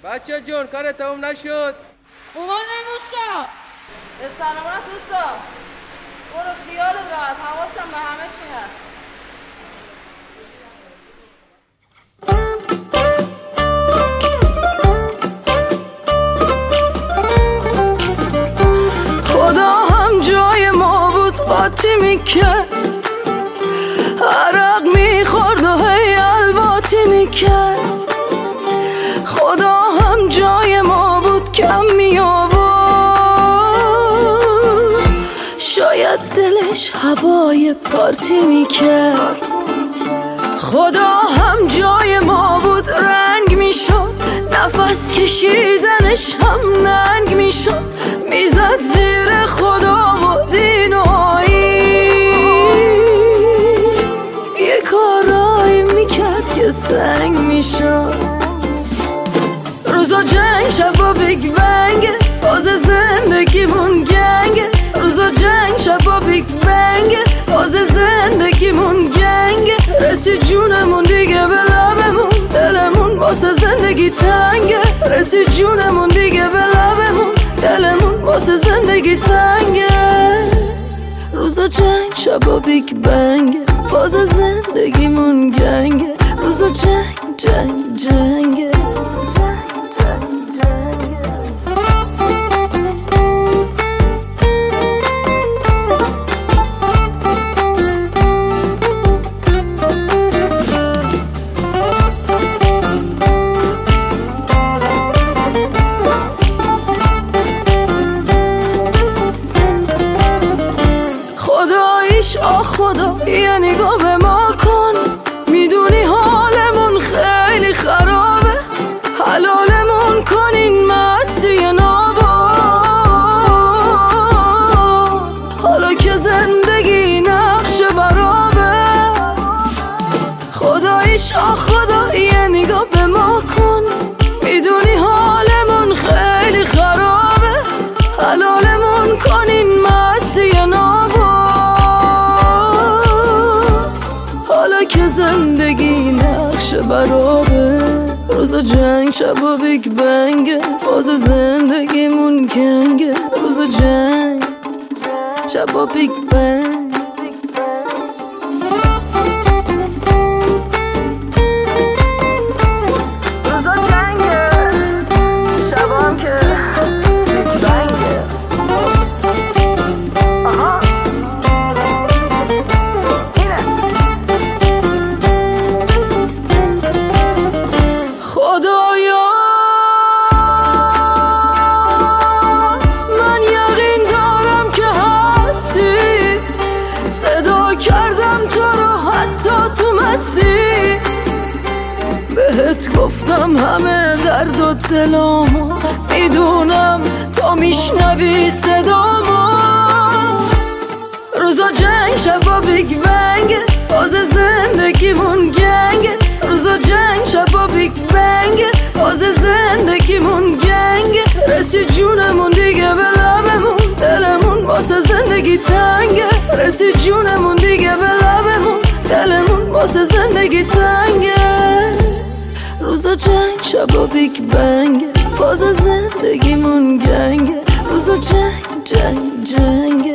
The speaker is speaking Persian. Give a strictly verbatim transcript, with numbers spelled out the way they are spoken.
بچه جون کار تموم نشد. اومدم اوستا. به سلامت اوستا. برو خیال راحت، حواسم به همه چی هست. خدا هم جای ما بود قاطی میکرد، عرق میخورد و هی الواتی میکرد. خدا هم جای ما بود کم میآورد، شاید دلش هوای پارتی میکرد. خدا هم جای ما بود رنگ میشد، نفس کشیدنش هم ننگ میشد. میزد زیر خدا و دین و آیین، یه کارایی میکرد که سنگ میشد. روزا جنگ شبا بیگ بنگ، باز زندگیمون گنگ. روزا جنگ شبا بیگ بنگ، باز زندگیمون گنگ. رسی جونمون دیگه به لبمون، دلمون واسه زندگی تنگه. رسی جونمون دیگه به لبمون، دلمون واسه زندگی تنگه. روزا جنگ شبا بیگ بنگ، باز زندگیمون گنگه. روزا جنگ جنگ جنگه. خداییش آ خدا یه نگاه به ما کن، میدونی حالمون خیلی خرابه. حلالمون کن این مستی نابا، حالا که زندگی نقش برابه. خداییش آ خدا یه نگاه به ما کن، میدونی حالمون خیلی خرابه. حلالمون کن این مستی نابا، که زندگی نقش برابه. روزا جنگ شبا بیگ بنگه، باز زندگیمون گنگه. روزا جنگ شبا بیگ بنگ. روزا جنگه شبا هم که بیگ بنگه. آها خدایا من یقین دارم که هستی، صدا کردم تو رو حتی تو مستی. بهت گفتم همه درد و دلامو، میدونم تو میشنوی صدامو. روزا جنگ شبا بیگ بنگ، باز زندگیمون گنگ. روزا جنگ شبا بیگ بنگ، باز زندگیمون گنگ. رسی جونمون دیگه به لبمون، دلمون واسه زندگی تنگه. رسی جونمون دیگه به لبمون، دلمون واسه زندگی تنگه. روزا جنگ شبا بیگ بنگ، باز زندگیمون گنگه. روزا جنگ جنگ جنگه.